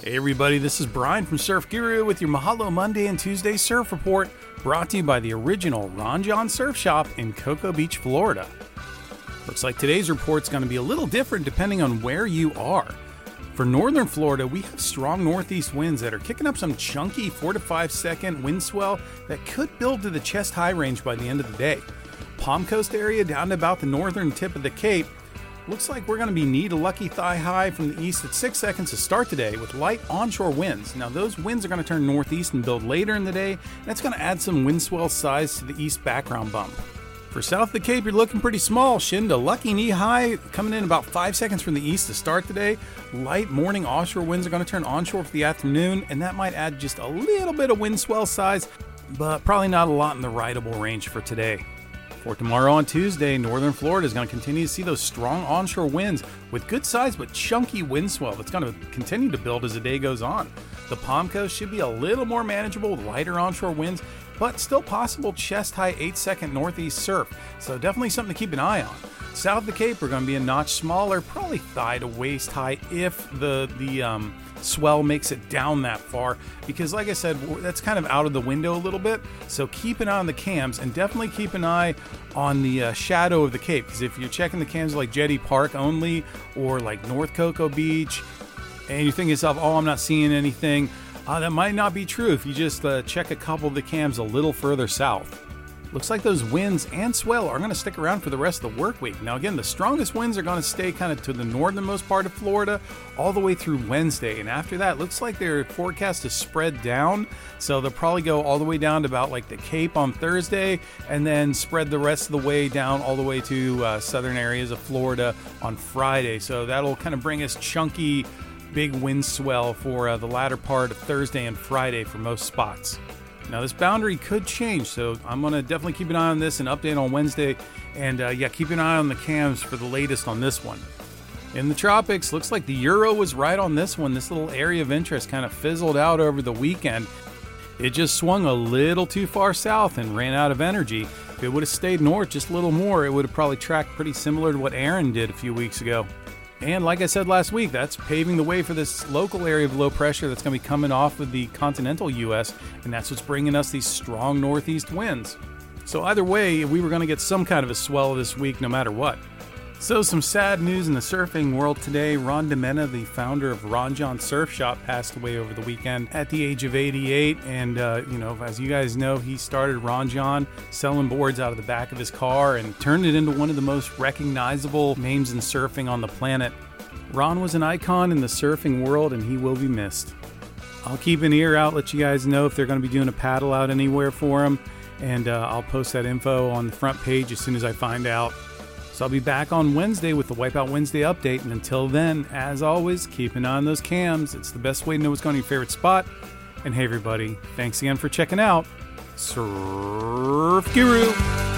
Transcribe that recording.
Hey everybody, this is Brian from Surf Guru with your Mahalo Monday and Tuesday Surf Report, brought to you by the original Ron Jon Surf Shop in Cocoa Beach, Florida. Looks like today's report's going to be a little different depending on where you are. For northern Florida, we have strong northeast winds that are kicking up some chunky 4 to 5 second wind swell that could build to the chest high range by the end of the day. Palm Coast area down to about the northern tip of the Cape. Looks like we're going to be knee to lucky thigh high from the east at 6 seconds to start today with light onshore winds. Now those winds are going to turn northeast and build later in the day, and that's going to add some wind swell size to the east background bump. For south of the Cape, you're looking pretty small. Shin to lucky knee high coming in about 5 seconds from the east to start today. Light morning offshore winds are going to turn onshore for the afternoon, and that might add just a little bit of wind swell size, but probably not a lot in the rideable range for today. For tomorrow on Tuesday, northern Florida is going to continue to see those strong onshore winds with good size but chunky wind swell that's going to continue to build as the day goes on. The Palm Coast should be a little more manageable with lighter onshore winds, but still possible chest high 8-second northeast surf, so definitely something to keep an eye on. South of the Cape, we're going to be a notch smaller, probably thigh to waist high if the swell makes it down that far, because like I said, that's kind of out of the window a little bit, so keep an eye on the cams and definitely keep an eye on the shadow of the Cape, because if you're checking the cams like Jetty Park only or like North Cocoa Beach and you think to yourself, oh, I'm not seeing anything, that might not be true if you just check a couple of the cams a little further south. Looks like those winds and swell are going to stick around for the rest of the work week. Now again, the strongest winds are going to stay kind of to the northernmost part of Florida all the way through Wednesday. And after that, looks like they're forecast to spread down. So they'll probably go all the way down to about like the Cape on Thursday and then spread the rest of the way down all the way to southern areas of Florida on Friday. So that'll kind of bring us chunky, big wind swell for the latter part of Thursday and Friday for most spots. Now this boundary could change, so I'm going to definitely keep an eye on this and update on Wednesday. And keep an eye on the cams for the latest on this one. In the tropics, looks like the Euro was right on this one. This little area of interest kind of fizzled out over the weekend. It just swung a little too far south and ran out of energy. If it would have stayed north just a little more, it would have probably tracked pretty similar to what Aaron did a few weeks ago. And like I said last week, that's paving the way for this local area of low pressure that's going to be coming off of the continental U.S., and that's what's bringing us these strong northeast winds. So either way, we were going to get some kind of a swell this week no matter what. So some sad news in the surfing world today. Ron DiMenna, the founder of Ron Jon Surf Shop, passed away over the weekend at the age of 88. And, as you guys know, he started Ron Jon selling boards out of the back of his car and turned it into one of the most recognizable names in surfing on the planet. Ron was an icon in the surfing world, and he will be missed. I'll keep an ear out, let you guys know if they're going to be doing a paddle out anywhere for him. And I'll post that info on the front page as soon as I find out. So I'll be back on Wednesday with the Wipeout Wednesday update, and until then, as always, keep an eye on those cams. It's the best way to know what's going on in your favorite spot. And hey everybody, thanks again for checking out Surf Guru.